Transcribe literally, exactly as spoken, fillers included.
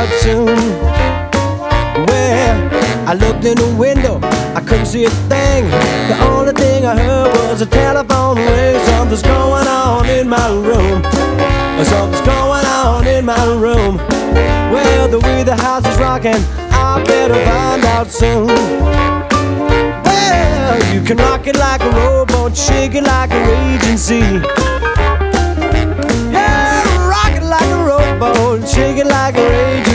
out soon. Well, I looked in the window, I couldn't see a thing. The only thing I heard was a telephone ring. Something's going on in my room. Something's going on in my room. Well, the way the house is rocking, I better find out soon. Well, you can rock it like a rowboat, shake it like a raging sea.